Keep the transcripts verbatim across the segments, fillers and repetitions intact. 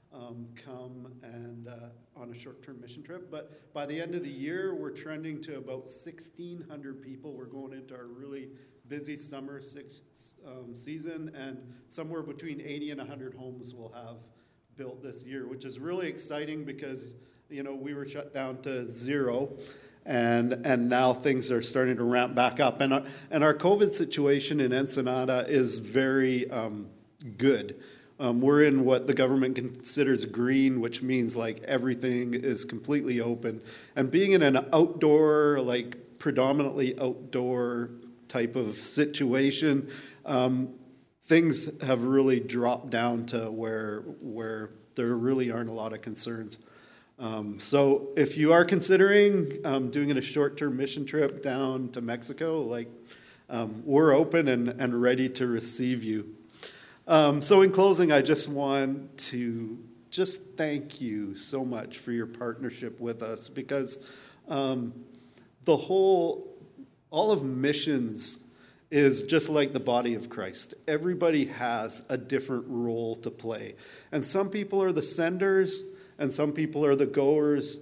um, come and uh, on a short-term mission trip. But by the end of the year, we're trending to about sixteen hundred people. We're going into our really busy summer six, um, season, and somewhere between eighty and one hundred homes we'll have built this year, which is really exciting because, you know, we were shut down to zero, and and now things are starting to ramp back up. And our, and our COVID situation in Ensenada is very um, good. Um, we're in what the government considers green, which means like everything is completely open. And being in an outdoor, like predominantly outdoor type of situation, um, things have really dropped down to where where there really aren't a lot of concerns. Um, so if you are considering um, doing a short-term mission trip down to Mexico, like um, we're open and, and ready to receive you. Um, so in closing, I just want to just thank you so much for your partnership with us, because um, the whole, all of missions is just like the body of Christ. Everybody has a different role to play. And some people are the senders, and some people are the goers,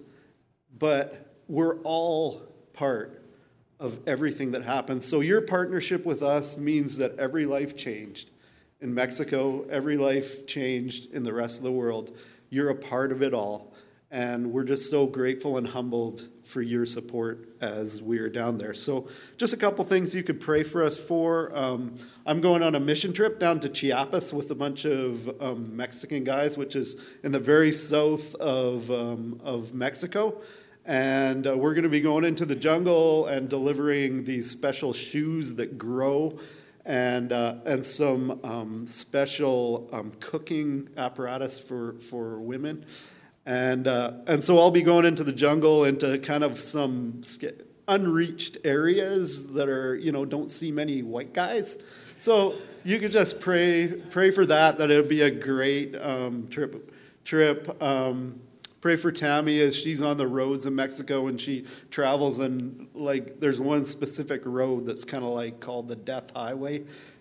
but we're all part of everything that happens. So your partnership with us means that every life changed in Mexico, every life changed in the rest of the world. You're a part of it all. And we're just so grateful and humbled for your support as we are down there. So just a couple things you could pray for us for. Um, I'm going on a mission trip down to Chiapas with a bunch of um, Mexican guys, which is in the very south of, um, of Mexico. And uh, we're going to be going into the jungle and delivering these special shoes that grow, and uh, and some um, special um, cooking apparatus for, for women. And uh, and so I'll be going into the jungle, into kind of some unreached areas that are, you know, don't see many white guys. So you could just pray pray for that, that it'll be a great um, trip. trip. Um, pray for Tammy as she's on the roads in Mexico and she travels, and like there's one specific road that's kind of like called the Death Highway,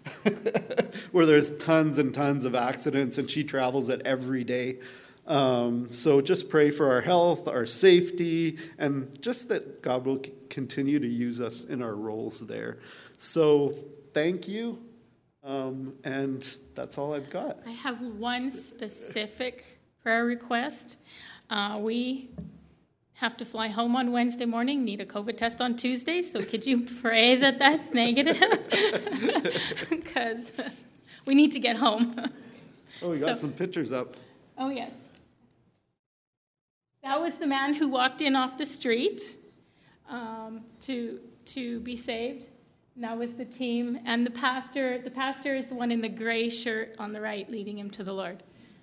where there's tons and tons of accidents, and she travels it every day. Um, so just pray for our health, our safety, and just that God will c- continue to use us in our roles there. So thank you, um, and that's all I've got. I have one specific prayer request. Uh, we have to fly home on Wednesday morning, need a COVID test on Tuesday, so could you pray that that's negative? Because we need to get home. Oh, we got so, some pictures up. Oh, yes. That was the man who walked in off the street um, to to be saved. And that was the team. And the pastor, the pastor is the one in the gray shirt on the right, leading him to the Lord.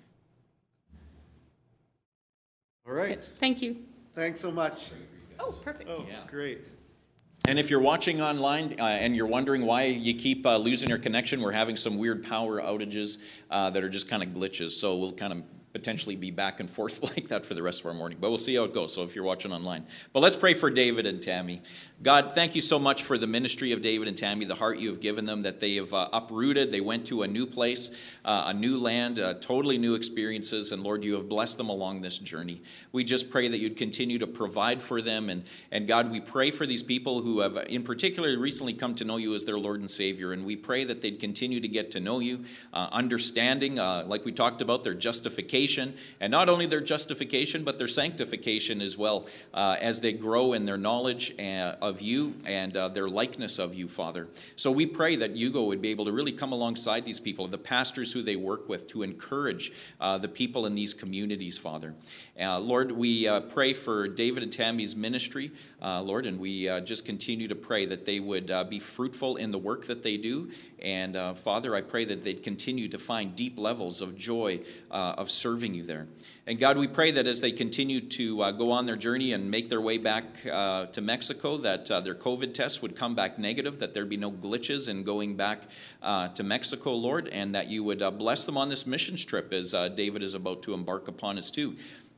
All right. Okay, thank you. Thanks so much. Oh, perfect. Oh, Yeah. Great. And if you're watching online uh, and you're wondering why you keep uh, losing your connection, we're having some weird power outages uh, that are just kind of glitches. So we'll kind of potentially be back and forth like that for the rest of our morning. But we'll see how it goes, so if you're watching online. But let's pray for David and Tammy. God, thank you so much for the ministry of David and Tammy, the heart you have given them, that they have uh, uprooted. They went to a new place, uh, a new land, uh, totally new experiences. And Lord, you have blessed them along this journey. We just pray that you'd continue to provide for them. And, and God, we pray for these people who have in particular recently come to know you as their Lord and Savior. And we pray that they'd continue to get to know you, uh, understanding, uh, like we talked about, their justification. And not only their justification, but their sanctification as well, uh, as they grow in their knowledge uh, of you and uh, their likeness of you, Father. So we pray that Yugo would be able to really come alongside these people, the pastors who they work with, to encourage uh, the people in these communities, Father. Uh, Lord, we uh, pray for David and Tammy's ministry, uh, Lord, and we uh, just continue to pray that they would uh, be fruitful in the work that they do. And uh, Father, I pray that they'd continue to find deep levels of joy uh, of serving you there. And God, we pray that as they continue to uh, go on their journey and make their way back uh, to Mexico, that uh, their COVID tests would come back negative, that there'd be no glitches in going back uh, to Mexico, Lord, and that you would uh, bless them on this missions trip as uh, David is about to embark upon us too.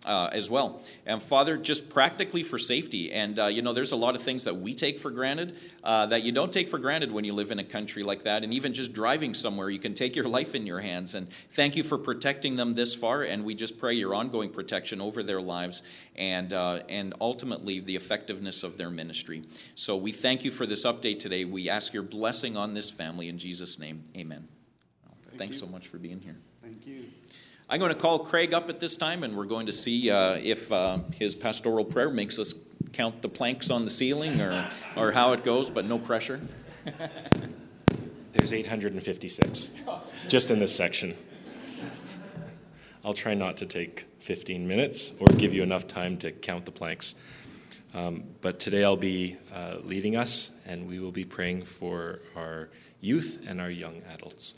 uh, as well. And Father, just practically for safety. And, uh, you know, there's a lot of things that we take for granted uh, that you don't take for granted when you live in a country like that. And even just driving somewhere, you can take your life in your hands. And thank you for protecting them this far. And we just pray your ongoing protection over their lives and, uh, and ultimately the effectiveness of their ministry. So we thank you for this update today. We ask your blessing on this family in Jesus' name. Amen. Thank Thanks you. so much for being here. Thank you. I'm going to call Craig up at this time, and we're going to see uh, if uh, his pastoral prayer makes us count the planks on the ceiling or, or how it goes, but no pressure. There's eight hundred fifty-six, just in this section. I'll try not to take fifteen minutes or give you enough time to count the planks. Um, but today I'll be uh, leading us, and we will be praying for our youth and our young adults.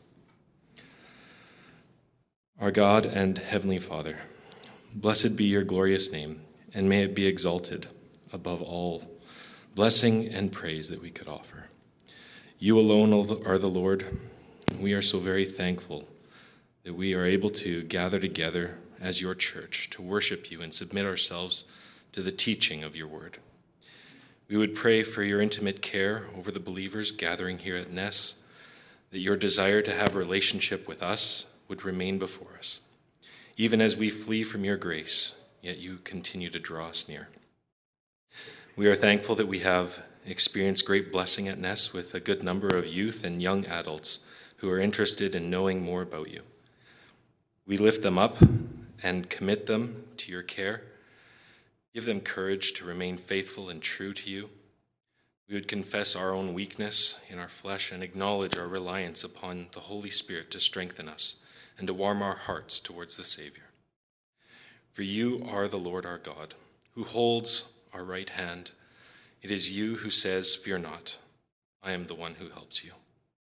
Our God and Heavenly Father, blessed be your glorious name, and may it be exalted above all blessing and praise that we could offer. You alone are the Lord. We are so very thankful that we are able to gather together as your church to worship you and submit ourselves to the teaching of your word. We would pray for your intimate care over the believers gathering here at Ness, that your desire to have a relationship with us would remain before us. Even as we flee from your grace, yet you continue to draw us near. We are thankful that we have experienced great blessing at Ness with a good number of youth and young adults who are interested in knowing more about you. We lift them up and commit them to your care. Give them courage to remain faithful and true to you. We would confess our own weakness in our flesh and acknowledge our reliance upon the Holy Spirit to strengthen us and to warm our hearts towards the Savior. For you are the Lord our God, who holds our right hand. It is you who says, "Fear not, I am the one who helps you."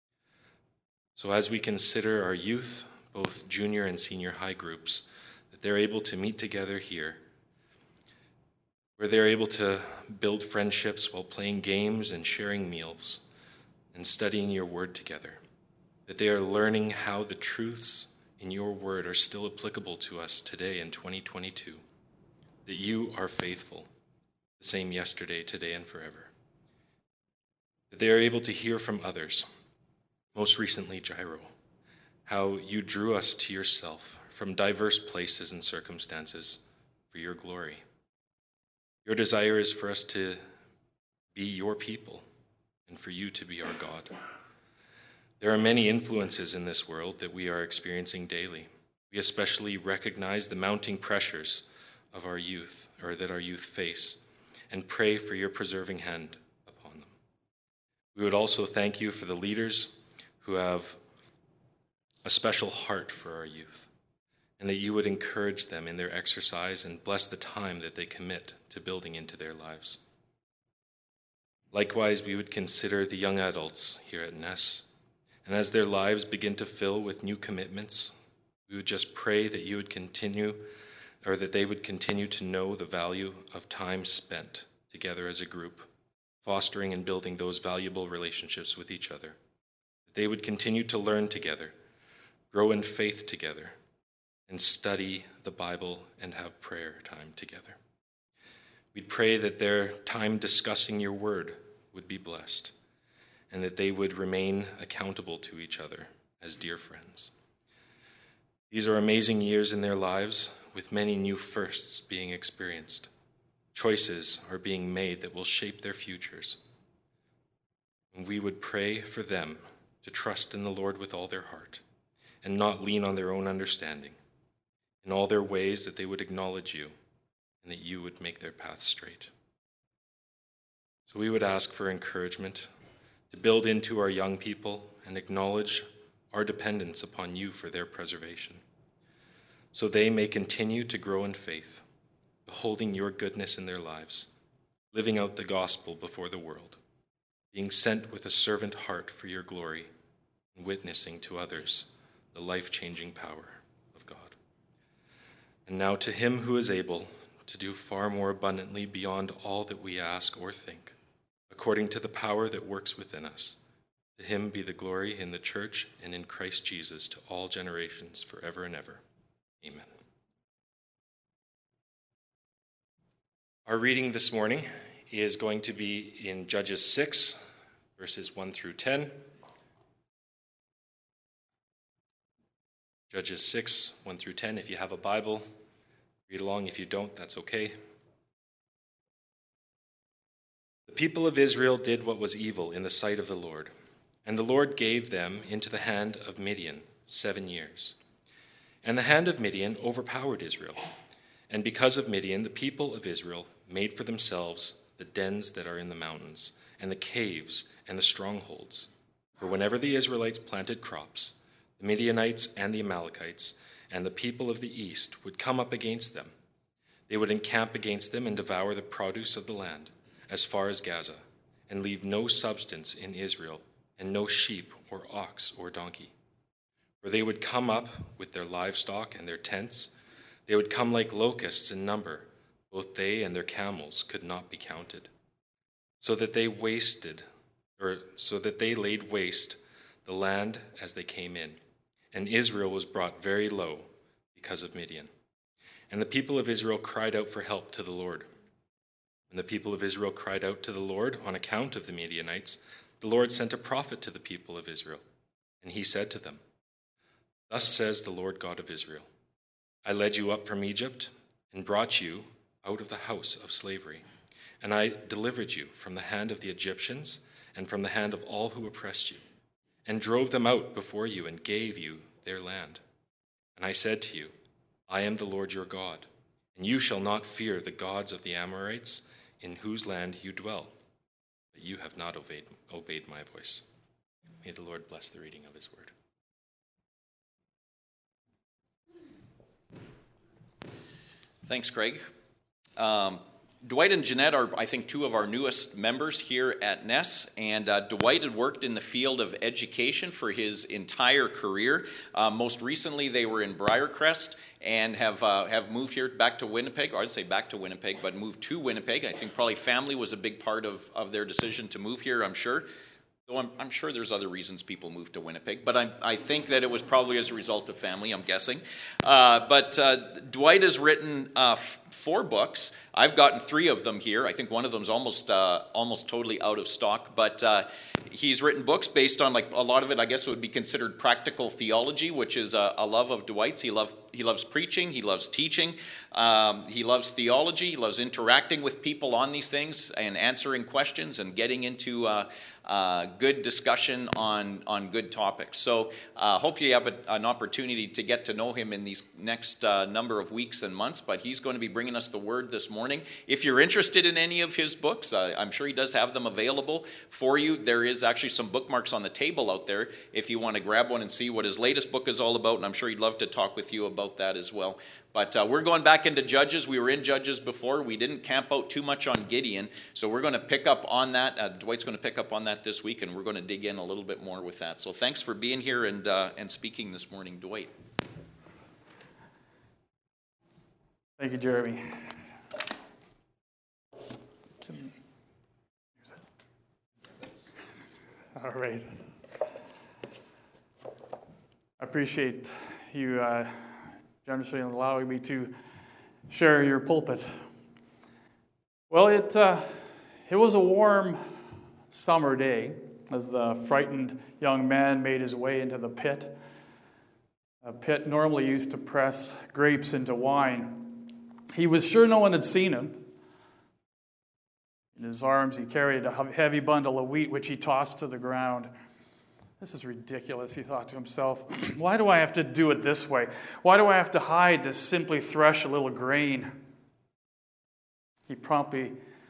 So as we consider our youth, both junior and senior high groups, that they're able to meet together here, where they're able to build friendships while playing games and sharing meals and studying your word together, that they are learning how the truths in your word are still applicable to us today in twenty twenty-two, that you are faithful, the same yesterday, today, and forever, that they are able to hear from others, most recently Jairo, how you drew us to yourself from diverse places and circumstances for your glory. Your desire is for us to be your people and for you to be our God. There are many influences in this world that we are experiencing daily. We especially recognize the mounting pressures of our youth, or that our youth face, and pray for your preserving hand upon them. We would also thank you for the leaders who have a special heart for our youth, and that you would encourage them in their exercise and bless the time that they commit to building into their lives. Likewise, we would consider the young adults here at Ness, and as their lives begin to fill with new commitments, we would just pray that you would continue, or that they would continue to know the value of time spent together as a group, fostering and building those valuable relationships with each other. That they would continue to learn together, grow in faith together, and study the Bible and have prayer time together. We'd pray that their time discussing your word would be blessed, and that they would remain accountable to each other as dear friends. These are amazing years in their lives, with many new firsts being experienced. Choices are being made that will shape their futures. And we would pray for them to trust in the Lord with all their heart, and not lean on their own understanding. In all their ways, that they would acknowledge you, and that you would make their path straight. So we would ask for encouragement to build into our young people and acknowledge our dependence upon you for their preservation, so they may continue to grow in faith, beholding your goodness in their lives, living out the gospel before the world, being sent with a servant heart for your glory, and witnessing to others the life-changing power of God. And now to him who is able to do far more abundantly beyond all that we ask or think, according to the power that works within us, to him be the glory in the church and in Christ Jesus to all generations forever and ever. Amen. Our reading this morning is going to be in Judges six, verses one through ten. Judges six, one through ten. If you have a Bible, read along. If you don't, that's okay. The people of Israel did what was evil in the sight of the Lord, and the Lord gave them into the hand of Midian seven years. And the hand of Midian overpowered Israel. And because of Midian, the people of Israel made for themselves the dens that are in the mountains, and the caves and the strongholds. For whenever the Israelites planted crops, the Midianites and the Amalekites and the people of the east would come up against them. They would encamp against them and devour the produce of the land, as far as Gaza, and leave no substance in Israel, and no sheep or ox or donkey. For they would come up with their livestock and their tents. They would come like locusts in number. Both they and their camels could not be counted. So that they wasted, or so that they laid waste the land as they came in. And Israel was brought very low because of Midian. And the people of Israel cried out for help to the Lord. When the people of Israel cried out to the Lord on account of the Midianites, the Lord sent a prophet to the people of Israel. And he said to them, "Thus says the Lord God of Israel, I led you up from Egypt and brought you out of the house of slavery. And I delivered you from the hand of the Egyptians and from the hand of all who oppressed you, and drove them out before you and gave you their land. And I said to you, I am the Lord your God, and you shall not fear the gods of the Amorites in whose land you dwell. But you have not obeyed, obeyed my voice." May the Lord bless the reading of his word. Thanks, Craig. Um, Dwight and Jeanette are, I think, two of our newest members here at Ness, and uh, Dwight had worked in the field of education for his entire career. Uh, most recently, they were in Briarcrest and have uh, have moved here back to Winnipeg, or I'd say back to Winnipeg, but moved to Winnipeg. I think probably family was a big part of, of their decision to move here, I'm sure. Though I'm, I'm sure there's other reasons people move to Winnipeg, but I, I think that it was probably as a result of family, I'm guessing. Uh, but uh, Dwight has written uh, f- four books. I've gotten three of them here. I think one of them's almost uh, almost totally out of stock, but uh, he's written books based on, like, a lot of it, I guess, would be considered practical theology, which is a, a love of Dwight's. He love he loves preaching, he loves teaching, um, he loves theology, he loves interacting with people on these things and answering questions and getting into uh, uh, good discussion on on good topics. So uh, hope you have a, an opportunity to get to know him in these next uh, number of weeks and months, but he's going to be bringing us the word this morning. If you're interested in any of his books, uh, I'm sure he does have them available for you. There is actually some bookmarks on the table out there if you want to grab one and see what his latest book is all about, and I'm sure he'd love to talk with you about that as well. But uh, we're going back into Judges. We were in Judges before. We didn't camp out too much on Gideon, so we're going to pick up on that. Uh, Dwight's going to pick up on that this week, and we're going to dig in a little bit more with that. So thanks for being here and uh, and speaking this morning, Dwight. Thank you, Jeremy. All right. I appreciate you uh, generously allowing me to share your pulpit. Well, it uh, it was a warm summer day as the frightened young man made his way into the pit. A pit normally used to press grapes into wine. He was sure no one had seen him. In his arms, he carried a heavy bundle of wheat, which he tossed to the ground. This is ridiculous, he thought to himself. Why do I have to do it this way? Why do I have to hide to simply thresh a little grain? He promptly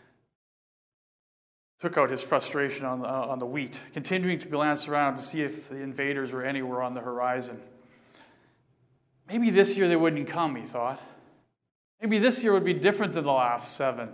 took out his frustration on the, uh, on the wheat, continuing to glance around to see if the invaders were anywhere on the horizon. Maybe this year they wouldn't come, he thought. Maybe this year would be different than the last seven.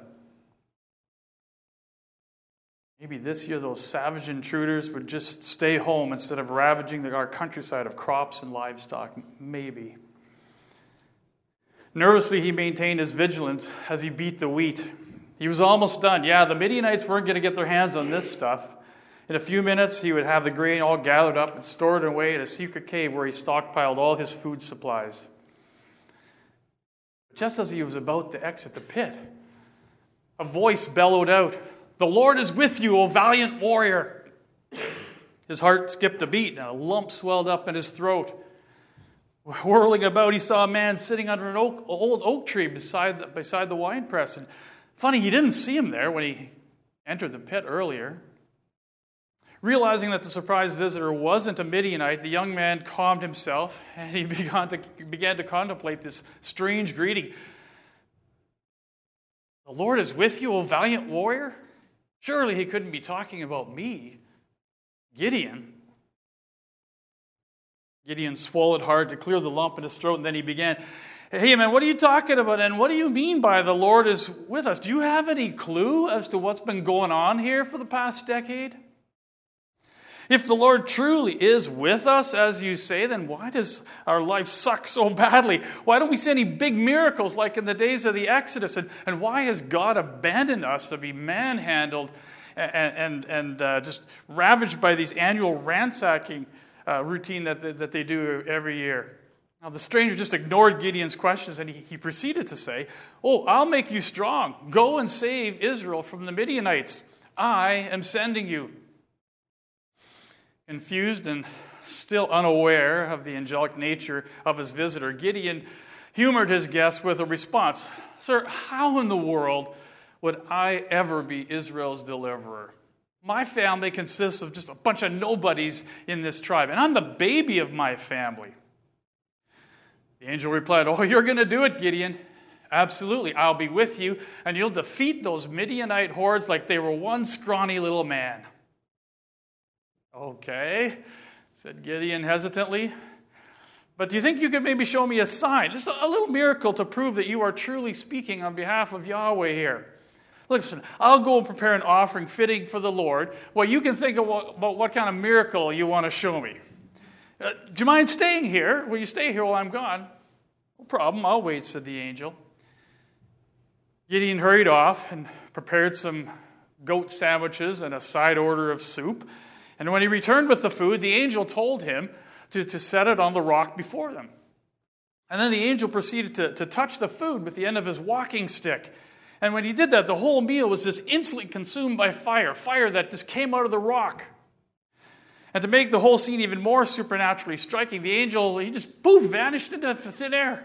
Maybe this year those savage intruders would just stay home instead of ravaging our countryside of crops and livestock. Maybe. Nervously, he maintained his vigilance as he beat the wheat. He was almost done. Yeah, the Midianites weren't going to get their hands on this stuff. In a few minutes, he would have the grain all gathered up and stored away in a secret cave where he stockpiled all his food supplies. Just as he was about to exit the pit, a voice bellowed out, "The Lord is with you, O valiant warrior." His heart skipped a beat, and a lump swelled up in his throat. Whirling about, he saw a man sitting under an oak, old oak tree beside the, beside the wine press. And funny, he didn't see him there when he entered the pit earlier. Realizing that the surprise visitor wasn't a Midianite, the young man calmed himself, and he began to, began to contemplate this strange greeting. "The Lord is with you, O valiant warrior?" Surely he couldn't be talking about me, Gideon. Gideon swallowed hard to clear the lump in his throat, and then he began, "Hey, man, what are you talking about? And what do you mean by the Lord is with us? Do you have any clue as to what's been going on here for the past decade? If the Lord truly is with us, as you say, then why does our life suck so badly? Why don't we see any big miracles like in the days of the Exodus? And, and why has God abandoned us to be manhandled and, and, and uh, just ravaged by these annual ransacking uh, routine that they, that they do every year?" Now, the stranger just ignored Gideon's questions, and he, he proceeded to say, "Oh, I'll make you strong. Go and save Israel from the Midianites. I am sending you." Confused and still unaware of the angelic nature of his visitor, Gideon humored his guest with a response. "Sir, how in the world would I ever be Israel's deliverer? My family consists of just a bunch of nobodies in this tribe, and I'm the baby of my family." The angel replied, "Oh, you're going to do it, Gideon. Absolutely, I'll be with you, and you'll defeat those Midianite hordes like they were one scrawny little man." "Okay," said Gideon hesitantly. "But do you think you could maybe show me a sign, just a little miracle to prove that you are truly speaking on behalf of Yahweh here? Listen, I'll go and prepare an offering fitting for the Lord. Well, you can think of what, about what kind of miracle you want to show me. Uh, do you mind staying here? Will you stay here while I'm gone?" "No problem, I'll wait," said the angel. Gideon hurried off and prepared some goat sandwiches and a side order of soup. And when he returned with the food, the angel told him to, to set it on the rock before them. And then the angel proceeded to, to touch the food with the end of his walking stick. And when he did that, the whole meal was just instantly consumed by fire, fire that just came out of the rock. And to make the whole scene even more supernaturally striking, the angel, he just poof, vanished into thin air.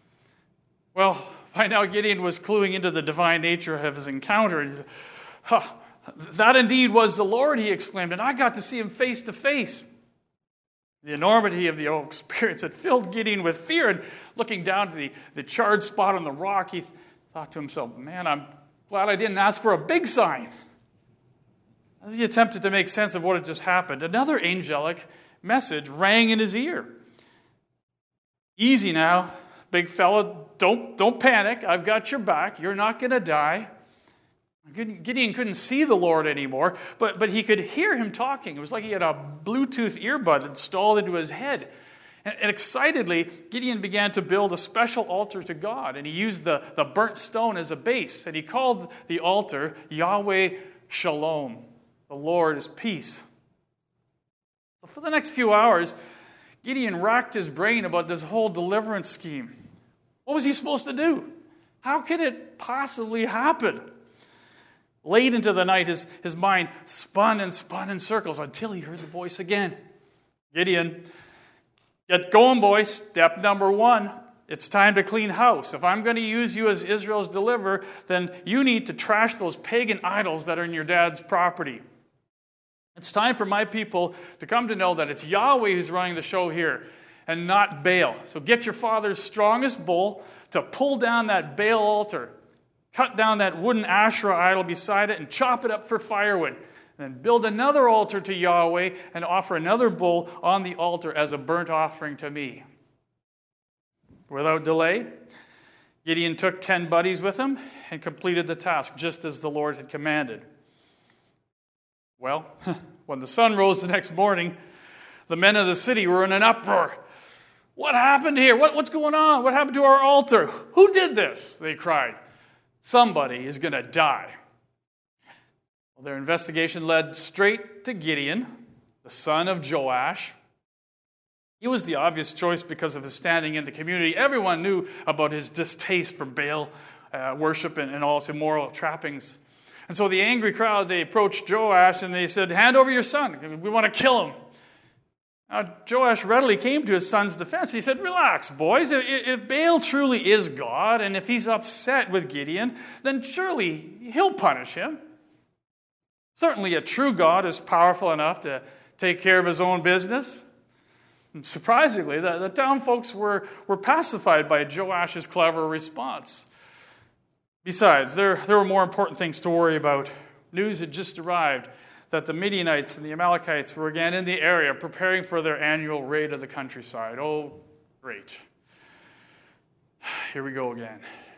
Well, by now Gideon was cluing into the divine nature of his encounter. And he said, "Huh, that indeed was the Lord," he exclaimed, "and I got to see him face to face." The enormity of the whole experience had filled Gideon with fear, and looking down to the, the charred spot on the rock, he thought to himself, "Man, I'm glad I didn't ask for a big sign." As he attempted to make sense of what had just happened, another angelic message rang in his ear. "Easy now, big fella. Don't, don't panic. I've got your back. You're not going to die." Gideon couldn't see the Lord anymore, but, but he could hear him talking. It was like he had a Bluetooth earbud installed into his head. And, and excitedly, Gideon began to build a special altar to God, and he used the, the burnt stone as a base, and he called the altar Yahweh Shalom. The Lord is peace. So for the next few hours, Gideon racked his brain about this whole deliverance scheme. What was he supposed to do? How could it possibly happen? Late into the night, his, his mind spun and spun in circles until he heard the voice again. "Gideon, get going, boy. Step number one. It's time to clean house. If I'm going to use you as Israel's deliverer, then you need to trash those pagan idols that are in your dad's property. It's time for my people to come to know that it's Yahweh who's running the show here and not Baal. So get your father's strongest bull to pull down that Baal altar. Cut down that wooden Asherah idol beside it and chop it up for firewood. And then build another altar to Yahweh and offer another bull on the altar as a burnt offering to me." Without delay, Gideon took ten buddies with him and completed the task just as the Lord had commanded. Well, when the sun rose the next morning, the men of the city were in an uproar. "What happened here? What, what's going on? What happened to our altar? Who did this?" they cried. "Somebody is going to die." Well, their investigation led straight to Gideon, the son of Joash. He was the obvious choice because of his standing in the community. Everyone knew about his distaste for Baal uh, worship and, and all its immoral trappings. And so the angry crowd, they approached Joash and they said, hand over your son. We want to kill him. Now, Joash readily came to his son's defense. He said, relax, boys. If Baal truly is God, and if he's upset with Gideon, then surely he'll punish him. Certainly a true God is powerful enough to take care of his own business. And surprisingly, the, the town folks were, were pacified by Joash's clever response. Besides, there, there were more important things to worry about. News had just arrived that the Midianites and the Amalekites were again in the area preparing for their annual raid of the countryside. Oh, great. Here we go again.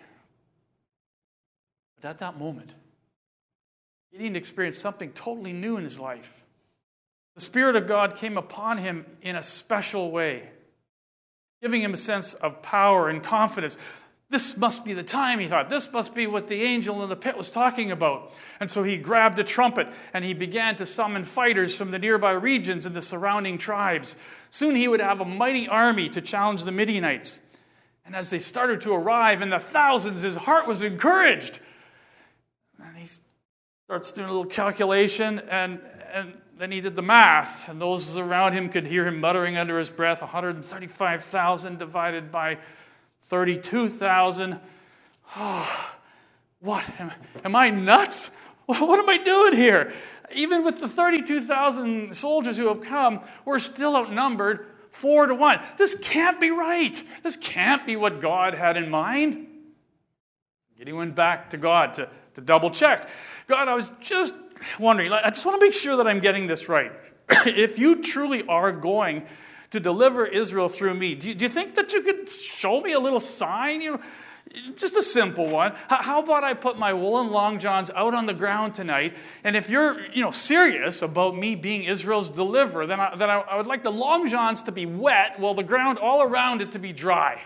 But at that moment, Gideon experienced something totally new in his life. The Spirit of God came upon him in a special way, giving him a sense of power and confidence. This must be the time, he thought. This must be what the angel in the pit was talking about. And so he grabbed a trumpet and he began to summon fighters from the nearby regions and the surrounding tribes. Soon he would have a mighty army to challenge the Midianites. And as they started to arrive in the thousands, his heart was encouraged. And he starts doing a little calculation, and, and then he did the math. And those around him could hear him muttering under his breath, one hundred thirty-five thousand divided by thirty-two thousand. Oh, what? Am, am I nuts? What am I doing here? Even with the thirty-two thousand soldiers who have come, we're still outnumbered four to one. This can't be right. This can't be what God had in mind. Gideon went back to God to, to double check. God, I was just wondering, I just want to make sure that I'm getting this right. If you truly are going to deliver Israel through me, do you, do you think that you could show me a little sign? You know, just a simple one. How about I put my woolen long johns out on the ground tonight, and if you're, you know, serious about me being Israel's deliverer, then I, then I, I would like the long johns to be wet while the ground all around it to be dry.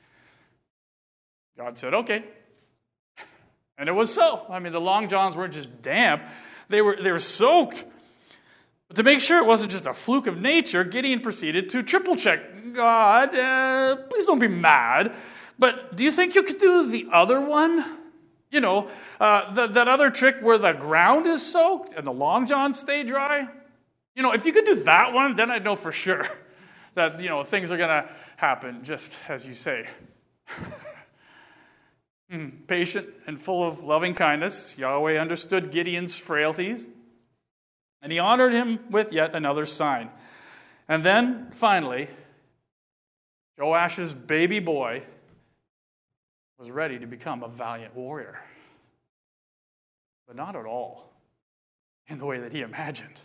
God said, okay. And it was so. I mean, the long johns weren't just damp. They were, they were soaked. But to make sure it wasn't just a fluke of nature, Gideon proceeded to triple check. God, uh, please don't be mad, but do you think you could do the other one? You know, uh, the, that other trick where the ground is soaked and the long johns stay dry? You know, if you could do that one, then I'd know for sure that, you know, things are going to happen just as you say. Mm, patient and full of loving kindness, Yahweh understood Gideon's frailties, and he honored him with yet another sign. And then, finally, Joash's baby boy was ready to become a valiant warrior. But not at all in the way that he imagined.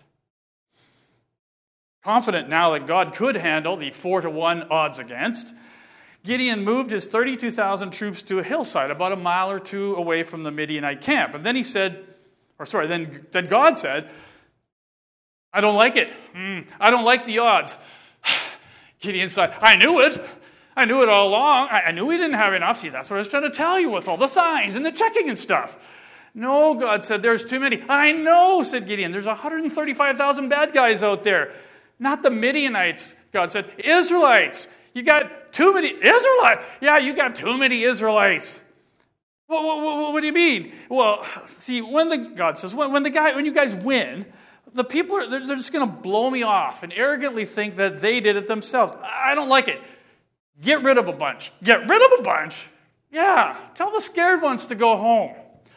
Confident now that God could handle the four to one odds against, Gideon moved his thirty-two thousand troops to a hillside about a mile or two away from the Midianite camp. And then he said, or sorry, then, then God said, I don't like it. Mm, I don't like the odds. Gideon said, I knew it. I knew it all along. I, I knew we didn't have enough. See, that's what I was trying to tell you with all the signs and the checking and stuff. No, God said, there's too many. I know, said Gideon. There's one hundred thirty-five thousand bad guys out there. Not the Midianites, God said. Israelites. You got too many Israelites. Yeah, you got too many Israelites. What, what, what, what do you mean? Well, see, when the God says, when, when the guy, when you guys win, the people are they're, they're just going to blow me off and arrogantly think that they did it themselves. I don't like it. Get rid of a bunch. Get rid of a bunch? Yeah, tell the scared ones to go home.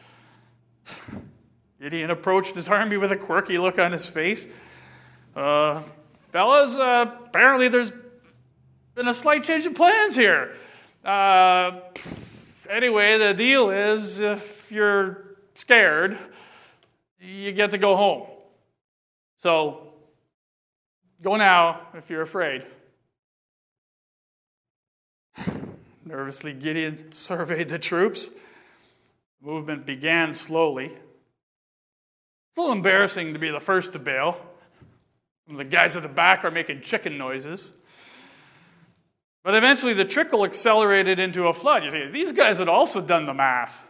Gideon approached his army with a quirky look on his face. Uh, fellas, uh, apparently there's been a slight change of plans here. Uh, anyway, the deal is if you're scared, you get to go home. So, go now if you're afraid. Nervously, Gideon surveyed the troops. The movement began slowly. It's a little embarrassing to be the first to bail. The guys at the back are making chicken noises. But eventually the trickle accelerated into a flood. You see, these guys had also done the math.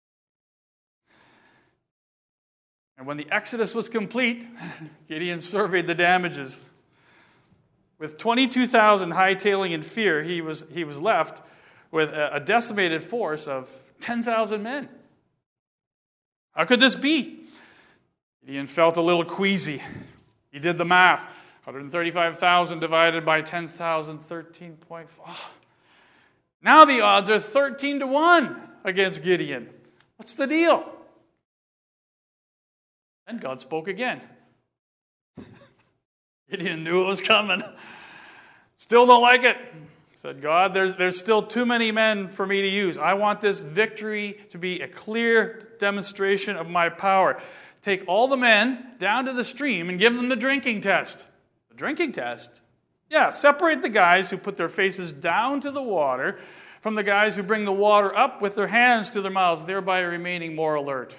And when the exodus was complete, Gideon surveyed the damages. With twenty-two thousand hightailing in fear, he was, he was left with a decimated force of ten thousand men. How could this be? Gideon felt a little queasy. He did the math. one hundred thirty-five thousand divided by ten thousand, thirteen point five. Now the odds are thirteen to one against Gideon. What's the deal? And God spoke again. Gideon knew it was coming. Still don't like it. Said, God, there's, there's still too many men for me to use. I want this victory to be a clear demonstration of my power. Take all the men down to the stream and give them the drinking test. The drinking test? Yeah, separate the guys who put their faces down to the water from the guys who bring the water up with their hands to their mouths, thereby remaining more alert.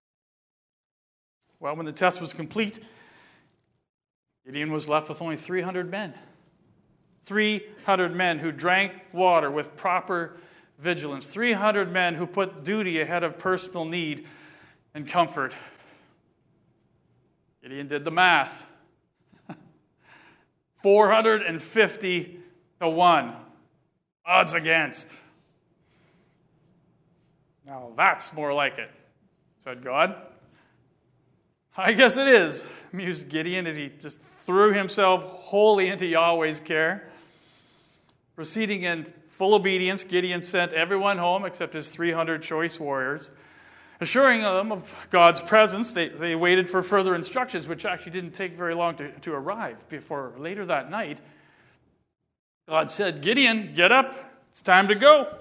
Well, when the test was complete, Gideon was left with only three hundred men. three hundred men who drank water with proper vigilance. three hundred men who put duty ahead of personal need and comfort. Gideon did the math. four hundred fifty to one. Odds against. Now that's more like it, said God. I guess it is, mused Gideon as he just threw himself wholly into Yahweh's care. Proceeding in full obedience, Gideon sent everyone home except his three hundred choice warriors. Assuring them of God's presence, they, they waited for further instructions, which actually didn't take very long to, to arrive. Before later that night, God said, Gideon, get up. It's time to go.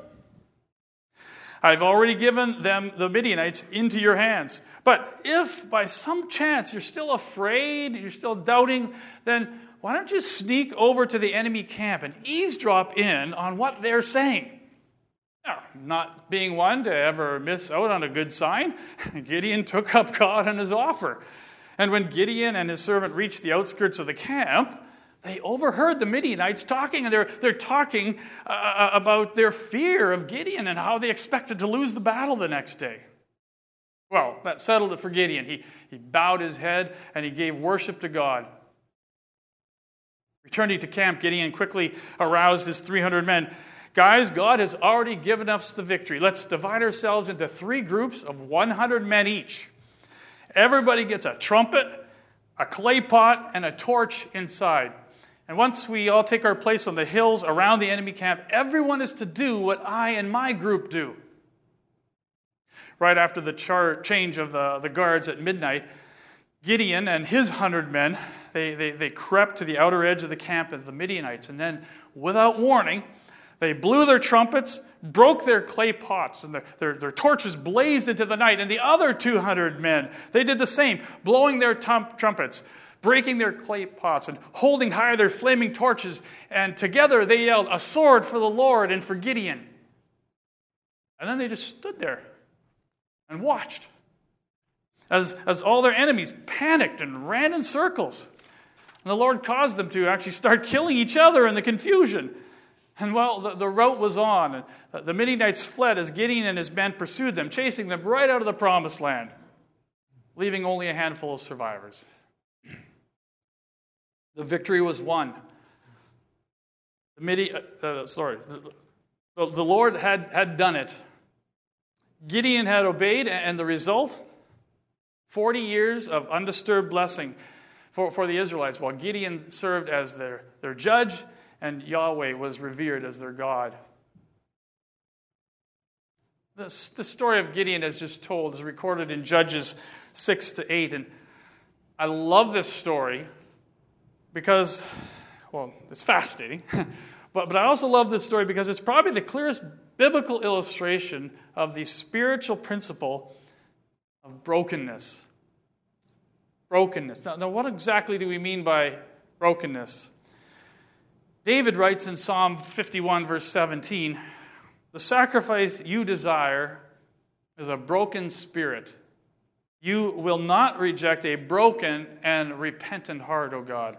I've already given them, the Midianites, into your hands. But if by some chance you're still afraid, you're still doubting, then why don't you sneak over to the enemy camp and eavesdrop in on what they're saying? Now, not being one to ever miss out on a good sign, Gideon took up God and his offer. And when Gideon and his servant reached the outskirts of the camp, they overheard the Midianites talking, and they're, they're talking uh, about their fear of Gideon and how they expected to lose the battle the next day. Well, that settled it for Gideon. He, he bowed his head and he gave worship to God. Returning to camp, Gideon quickly aroused his three hundred men. Guys, God has already given us the victory. Let's divide ourselves into three groups of one hundred men each. Everybody gets a trumpet, a clay pot, and a torch inside. And once we all take our place on the hills around the enemy camp, everyone is to do what I and my group do. Right after the char- change of the, the guards at midnight, Gideon and his hundred men, they, they, they crept to the outer edge of the camp of the Midianites. And then, without warning, they blew their trumpets, broke their clay pots, and their, their, their torches blazed into the night. And the other two hundred men, they did the same, blowing their tum- trumpets, breaking their clay pots, and holding high their flaming torches. And together they yelled, "A sword for the Lord and for Gideon." And then they just stood there and watched as, as all their enemies panicked and ran in circles. And the Lord caused them to actually start killing each other in the confusion. And well, the, the rout was on. And the Midianites fled as Gideon and his men pursued them, chasing them right out of the promised land, leaving only a handful of survivors. The victory was won. The Midi, uh, sorry, the, the Lord had, had done it. Gideon had obeyed, and the result? forty years of undisturbed blessing for, for the Israelites, while Gideon served as their, their judge, and Yahweh was revered as their God. This, the story of Gideon, as just told, is recorded in Judges six to eight. And I love this story because, well, it's fascinating. but, but I also love this story because it's probably the clearest biblical illustration of the spiritual principle of brokenness. Brokenness. Now, now what exactly do we mean by brokenness? David writes in Psalm fifty-one, verse seventeen, "The sacrifice you desire is a broken spirit. You will not reject a broken and repentant heart, O God."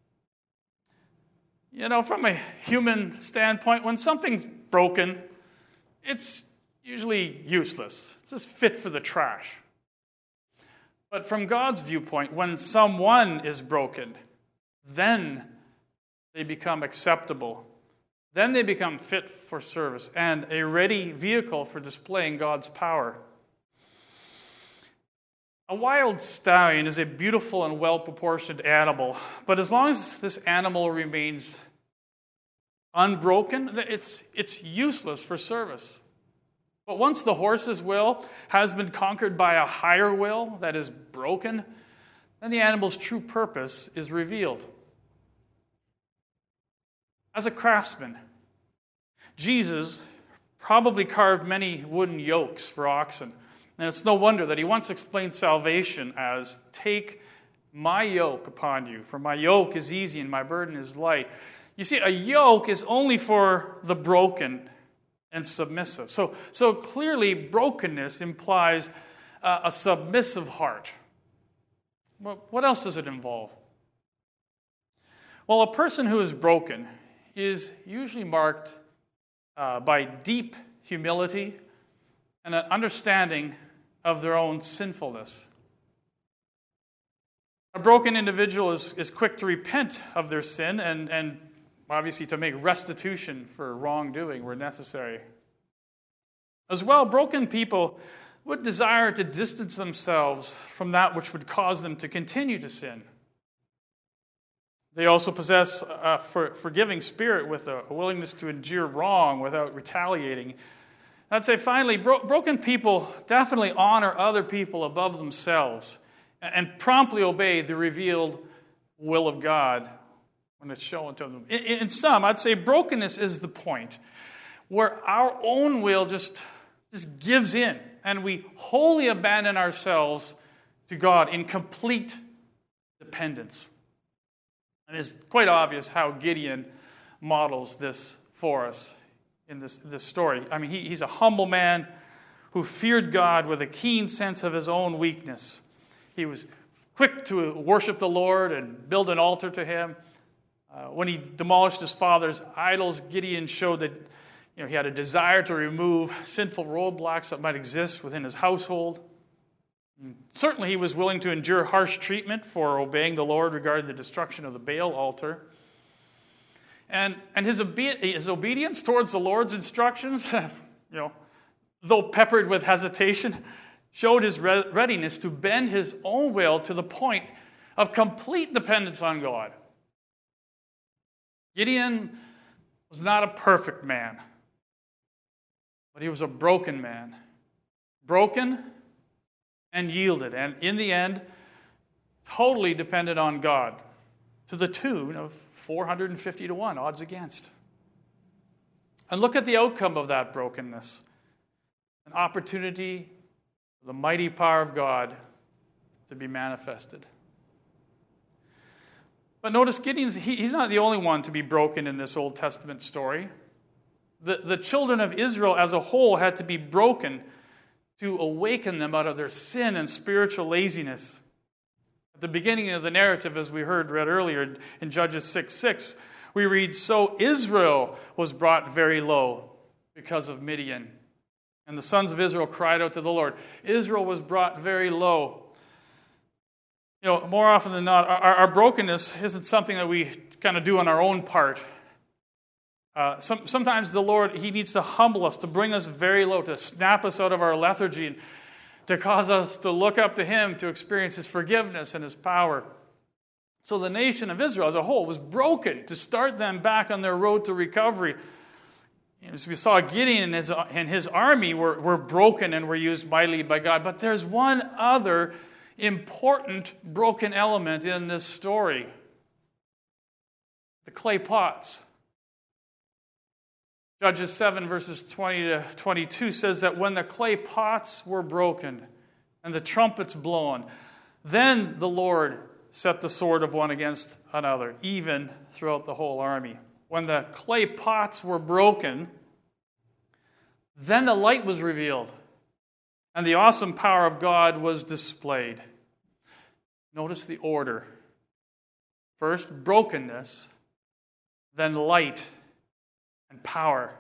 You know, from a human standpoint, when something's broken, it's usually useless. It's just fit for the trash. But from God's viewpoint, when someone is broken, then they become acceptable then they become fit for service and a ready vehicle for displaying God's power. A wild stallion is a beautiful and well-proportioned animal, but as long as this animal remains unbroken, it's, it's useless for service. But once the horse's will has been conquered by a higher will that is broken, then the animal's true purpose is revealed. As a craftsman, Jesus probably carved many wooden yokes for oxen. And it's no wonder that he once explained salvation as, "Take my yoke upon you, for my yoke is easy and my burden is light." You see, a yoke is only for the broken and submissive. So, so clearly, brokenness implies uh, a submissive heart. Well, what else does it involve? Well, a person who is broken is usually marked uh, by deep humility and an understanding of their own sinfulness. A broken individual is, is quick to repent of their sin and, and obviously to make restitution for wrongdoing where necessary. As well, broken people would desire to distance themselves from that which would cause them to continue to sin. They also possess a forgiving spirit with a willingness to endure wrong without retaliating. I'd say finally, bro- broken people definitely honor other people above themselves and promptly obey the revealed will of God when it's shown to them. In, in sum, I'd say brokenness is the point where our own will just, just gives in and we wholly abandon ourselves to God in complete dependence. And it's quite obvious how Gideon models this for us in this, this story. I mean, he, he's a humble man who feared God with a keen sense of his own weakness. He was quick to worship the Lord and build an altar to him. Uh, when he demolished his father's idols, Gideon showed that you know, he had a desire to remove sinful roadblocks that might exist within his household. And certainly he was willing to endure harsh treatment for obeying the Lord regarding the destruction of the Baal altar. And, and his, obe- his obedience towards the Lord's instructions, you know, though peppered with hesitation, showed his re- readiness to bend his own will to the point of complete dependence on God. Gideon was not a perfect man, but he was a broken man. Broken and yielded, and in the end, totally dependent on God, to the tune of four hundred fifty to one, odds against. And look at the outcome of that brokenness. An opportunity for the mighty power of God to be manifested. But notice Gideon's, he, he's not the only one to be broken in this Old Testament story. The, the children of Israel as a whole had to be broken to awaken them out of their sin and spiritual laziness. At the beginning of the narrative, as we heard read earlier in Judges six six, we read, "So Israel was brought very low because of Midian. And the sons of Israel cried out to the Lord." Israel was brought very low. You know, more often than not, our, our brokenness isn't something that we kind of do on our own part. Uh, some, sometimes the Lord, He needs to humble us, to bring us very low, to snap us out of our lethargy, and to cause us to look up to Him, to experience His forgiveness and His power. So the nation of Israel as a whole was broken to start them back on their road to recovery. As we saw, Gideon and his, and his army were, were broken and were used mightily by God. But there's one other important broken element in this story. The clay pots. Judges seven verses twenty to twenty-two says that when the clay pots were broken and the trumpets blown, then the Lord set the sword of one against another, even throughout the whole army. When the clay pots were broken, then the light was revealed, and the awesome power of God was displayed. Notice the order. First, brokenness, then light and power.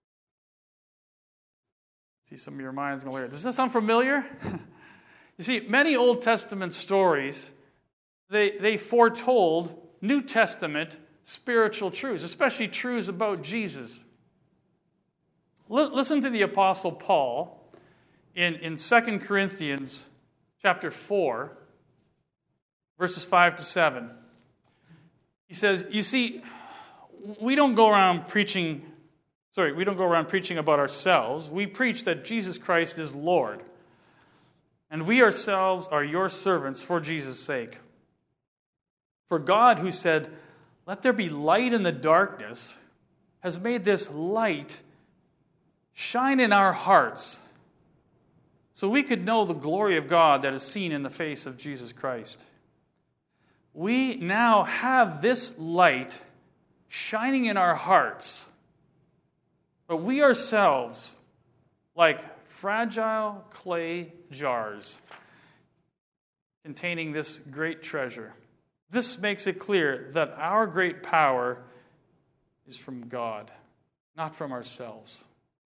See some of your minds going here. Does that sound familiar? You see, many Old Testament stories, they, they foretold New Testament spiritual truths, especially truths about Jesus. L- listen to the Apostle Paul in, in Second Corinthians chapter four, verses five to seven. He says, you see, we don't go around preaching, sorry, we don't go around preaching about ourselves. We preach that Jesus Christ is Lord. And we ourselves are your servants for Jesus' sake. For God, who said, let there be light in the darkness, has made this light shine in our hearts so we could know the glory of God that is seen in the face of Jesus Christ. We now have this light shining in our hearts, but we ourselves, like fragile clay jars containing this great treasure. This makes it clear that our great power is from God, not from ourselves.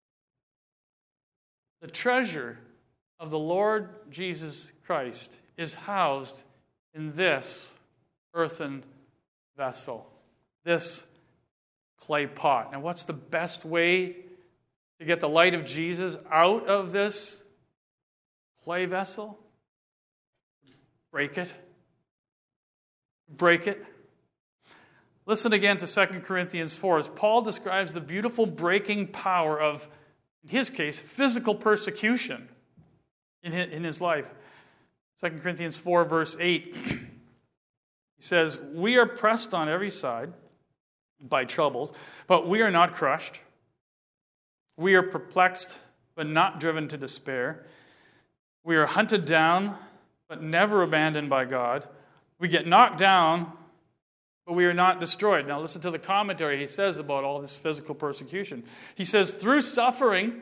The treasure of the Lord Jesus Christ is housed in this earthen vessel, this clay pot. Now, what's the best way to get the light of Jesus out of this clay vessel? Break it. Break it. Listen again to Second Corinthians four as Paul describes the beautiful breaking power of, in his case, physical persecution in his life. Second Corinthians four, verse eight. He says, we are pressed on every side by troubles, but we are not crushed. We are perplexed, but not driven to despair. We are hunted down, but never abandoned by God. We get knocked down, but we are not destroyed. Now listen to the commentary he says about all this physical persecution. He says, through suffering,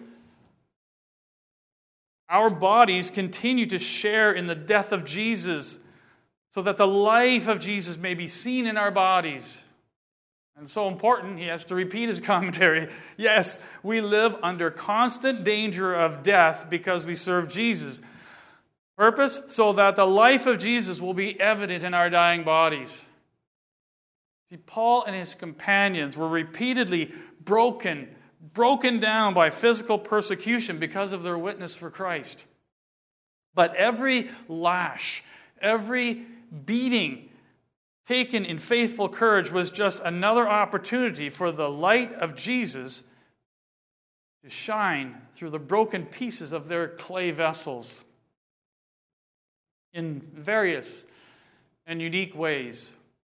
our bodies continue to share in the death of Jesus so that the life of Jesus may be seen in our bodies. And so important, he has to repeat his commentary. Yes, we live under constant danger of death because we serve Jesus. Purpose? So that the life of Jesus will be evident in our dying bodies. See, Paul and his companions were repeatedly broken, broken down by physical persecution because of their witness for Christ. But every lash, every beating taken in faithful courage was just another opportunity for the light of Jesus to shine through the broken pieces of their clay vessels in various and unique ways.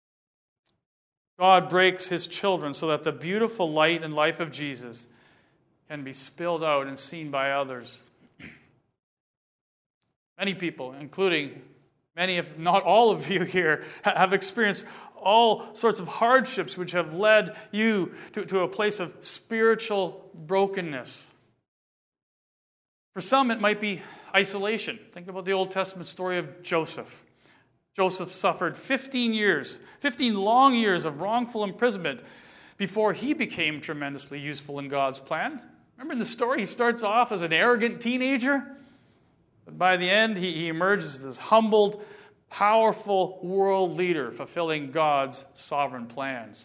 God breaks his children so that the beautiful light and life of Jesus can be spilled out and seen by others. Many people, including many, if not all of you here, have experienced all sorts of hardships which have led you to, to a place of spiritual brokenness. For some, it might be isolation. Think about the Old Testament story of Joseph. Joseph suffered fifteen years, fifteen long years of wrongful imprisonment before he became tremendously useful in God's plan. Remember in the story, he starts off as an arrogant teenager, but by the end, he, he emerges as this humbled, powerful world leader fulfilling God's sovereign plans.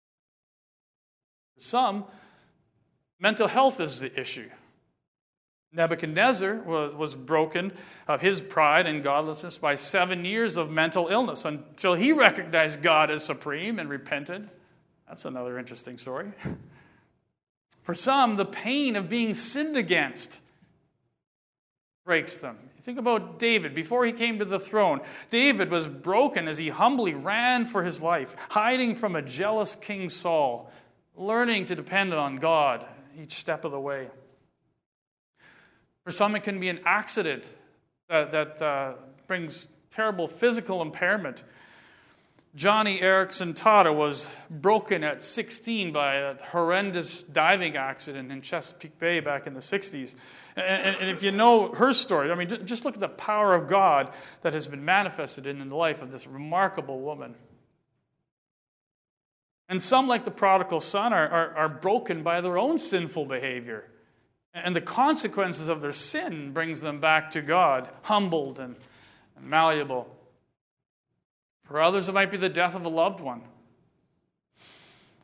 For some, mental health is the issue. Nebuchadnezzar was broken of his pride and godlessness by seven years of mental illness until he recognized God as supreme and repented. That's another interesting story. For some, the pain of being sinned against breaks them. You think about David. Before he came to the throne, David was broken as he humbly ran for his life, hiding from a jealous King Saul, learning to depend on God each step of the way. For some, it can be an accident that, that uh, brings terrible physical impairment. Johnny Erickson Tata was broken at sixteen by a horrendous diving accident in Chesapeake Bay back in the sixties. And, and, and if you know her story, I mean, just look at the power of God that has been manifested in the life of this remarkable woman. And some, like the prodigal son, are, are, are broken by their own sinful behavior. And the consequences of their sin brings them back to God, humbled and, and malleable. For others, it might be the death of a loved one.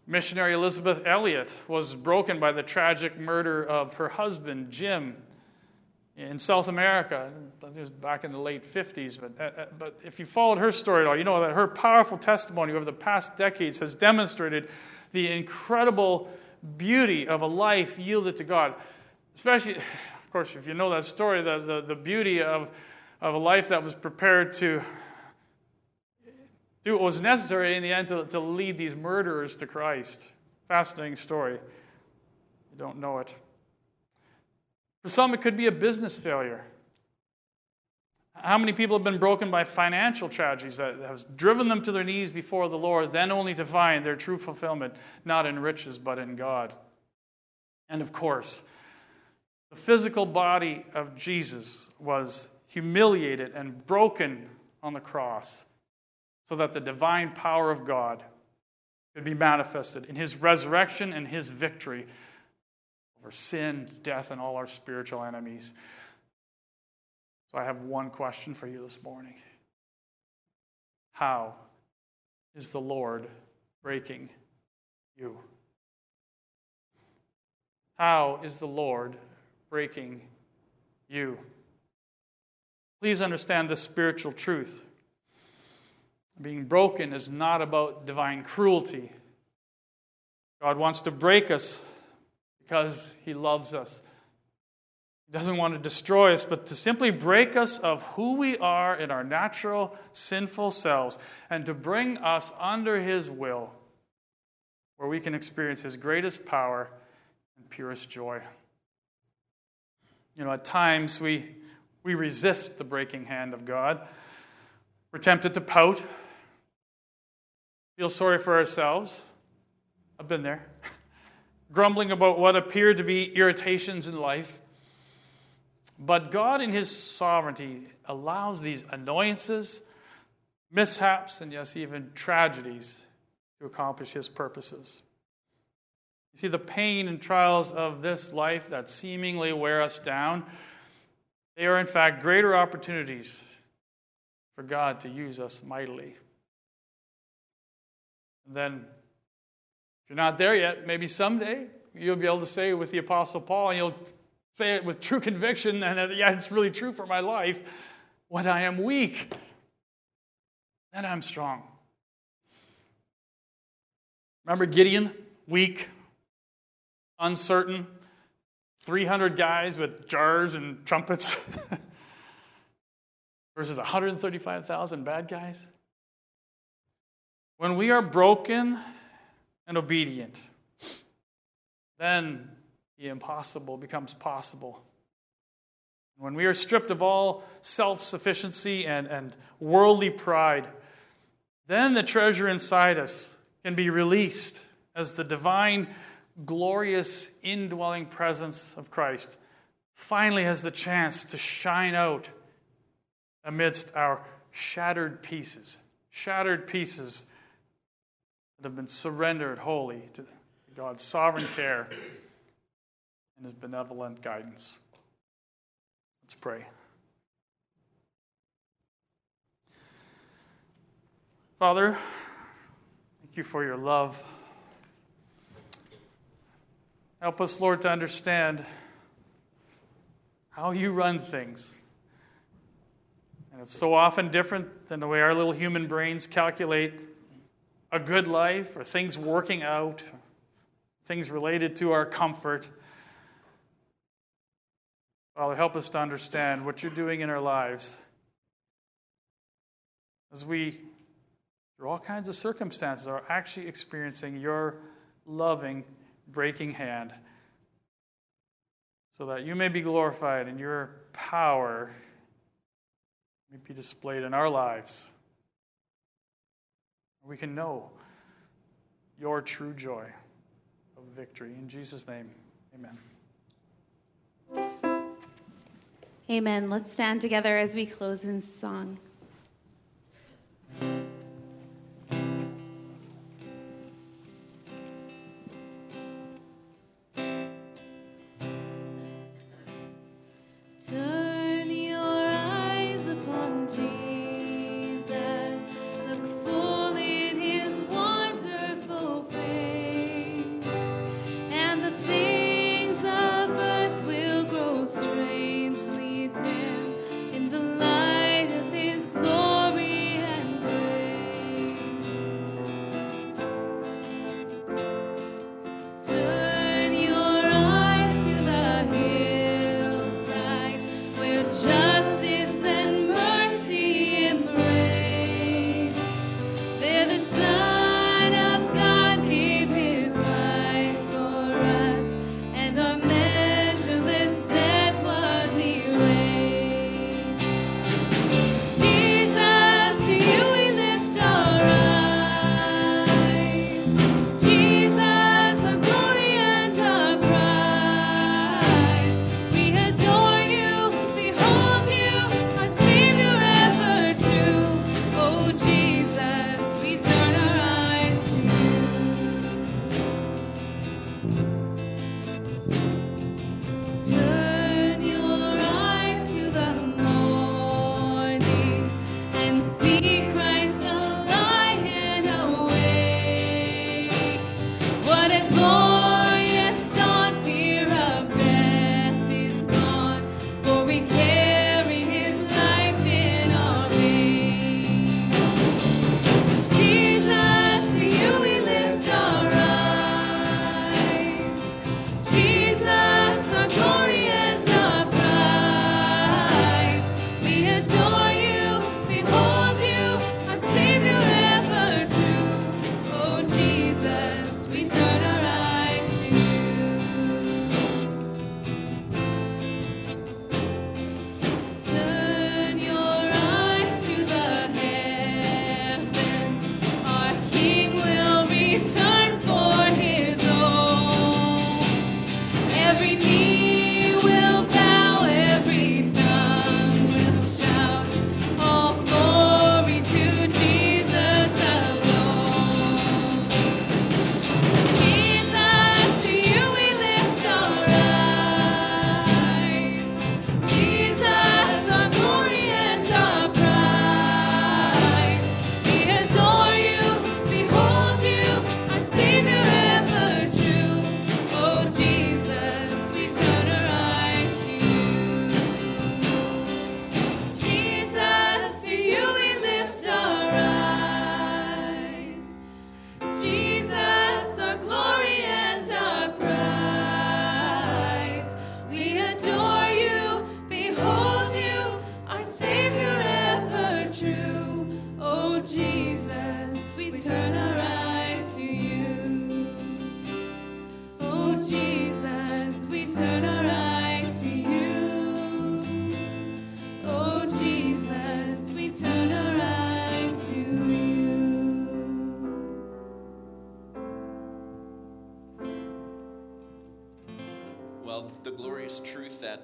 Missionary Elizabeth Elliot was broken by the tragic murder of her husband, Jim, in South America. I think it was back in the late fifties. But, uh, but if you followed her story at all, you know that her powerful testimony over the past decades has demonstrated the incredible beauty of a life yielded to God. Especially, of course, if you know that story, the, the, the beauty of, of a life that was prepared to do what was necessary in the end to, to lead these murderers to Christ. Fascinating story. You don't know it. For some, it could be a business failure. How many people have been broken by financial tragedies that has driven them to their knees before the Lord, then only to find their true fulfillment not in riches but in God? And of course, the physical body of Jesus was humiliated and broken on the cross so that the divine power of God could be manifested in his resurrection and his victory over sin, death, and all our spiritual enemies. So I have one question for you this morning. How is the Lord breaking you? How is the Lord breaking you? Please understand this spiritual truth. Being broken is not about divine cruelty. God wants to break us because he loves us. He doesn't want to destroy us, but to simply break us of who we are in our natural, sinful selves and to bring us under his will, where we can experience his greatest power and purest joy. You know, at times we, we resist the breaking hand of God. We're tempted to pout, feel sorry for ourselves. I've been there. Grumbling about what appear to be irritations in life. But God in his sovereignty allows these annoyances, mishaps, and yes, even tragedies to accomplish his purposes. You see, the pain and trials of this life that seemingly wear us down, they are in fact greater opportunities for God to use us mightily. And then, if you're not there yet, maybe someday you'll be able to say with the Apostle Paul, and you'll say it with true conviction, and yeah, it's really true for my life, when I am weak, then I'm strong. Remember Gideon? Weak, uncertain, three hundred guys with jars and trumpets versus one hundred thirty-five thousand bad guys. When we are broken and obedient, then the impossible becomes possible. When we are stripped of all self-sufficiency and, and worldly pride, then the treasure inside us can be released as the divine, glorious, indwelling presence of Christ finally has the chance to shine out amidst our shattered pieces, shattered pieces that have been surrendered wholly to God's sovereign care and his benevolent guidance. Let's pray. Father, thank you for your love. Help us, Lord, to understand how you run things. And it's so often different than the way our little human brains calculate a good life or things working out, things related to our comfort. Father, help us to understand what you're doing in our lives as we, through all kinds of circumstances, are actually experiencing your loving, breaking hand so that you may be glorified and your power may be displayed in our lives. We can know your true joy of victory. In Jesus' name, amen. Amen. Let's stand together as we close in song. Turn your eyes upon Jesus. Look full in his wonderful face.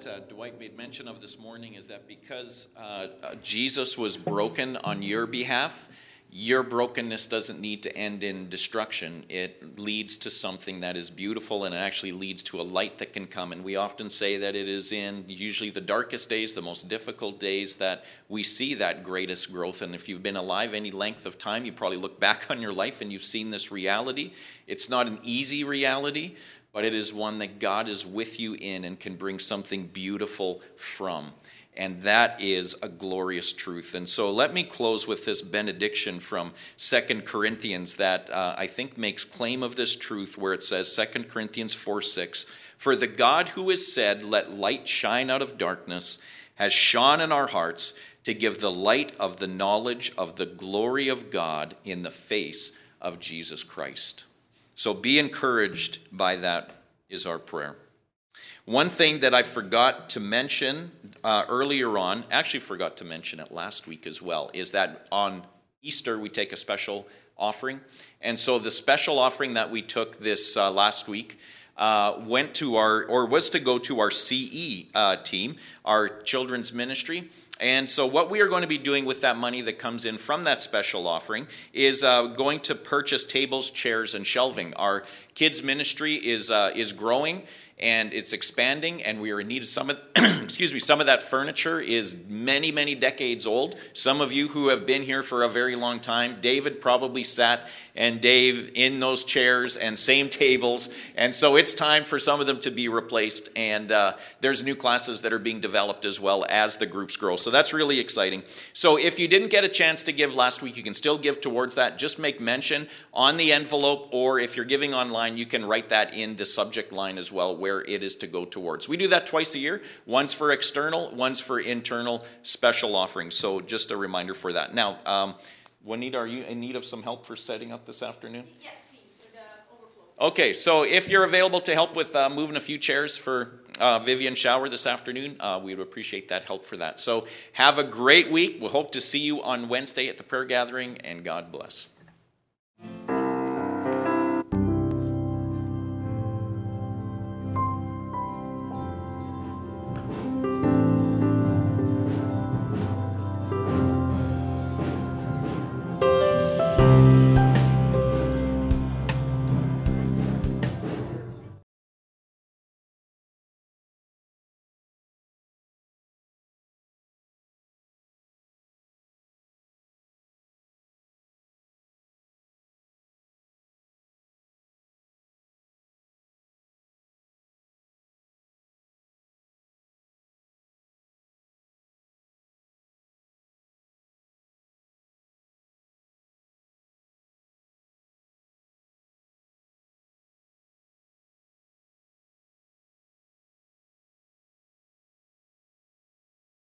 that uh, Dwight made mention of this morning is that because uh, uh, Jesus was broken on your behalf, your brokenness doesn't need to end in destruction. It leads to something that is beautiful, and it actually leads to a light that can come. And we often say that it is in usually the darkest days, the most difficult days, that we see that greatest growth. And if you've been alive any length of time, you probably look back on your life and you've seen this reality. It's not an easy reality, but it is one that God is with you in and can bring something beautiful from. And that is a glorious truth. And so let me close with this benediction from Second Corinthians that uh, I think makes claim of this truth, where it says, Second Corinthians four six, "For the God who has said, 'Let light shine out of darkness,' has shone in our hearts to give the light of the knowledge of the glory of God in the face of Jesus Christ." So be encouraged by that is our prayer. One thing that I forgot to mention uh, earlier on, actually forgot to mention it last week as well, is that on Easter we take a special offering. And so the special offering that we took this uh, last week uh, went to our, or was to go to our C E uh, team, our children's ministry. And so what we are going to be doing with that money that comes in from that special offering is uh, going to purchase tables, chairs, and shelving. Our kids ministry is uh, is growing, and it's expanding, and we are in need of some of, excuse me, some of that furniture is many, many decades old. Some of you who have been here for a very long time, David probably sat, and Dave in those chairs and same tables, and so it's time for some of them to be replaced, and uh, there's new classes that are being developed as well as the groups grow. So that's really exciting. So if you didn't get a chance to give last week, you can still give towards that. Just make mention on the envelope, or if you're giving online, you can write that in the subject line as well, where it is to go towards. We do that twice a year, once for external, once for internal special offerings. So just a reminder for that. Now, um, Juanita, are you in need of some help for setting up this afternoon? Yes, please, for the overflow. Okay, so if you're available to help with uh, moving a few chairs for uh, Vivian Shower this afternoon, uh, we would appreciate that help for that. So have a great week. We'll hope to see you on Wednesday at the prayer gathering, and God bless.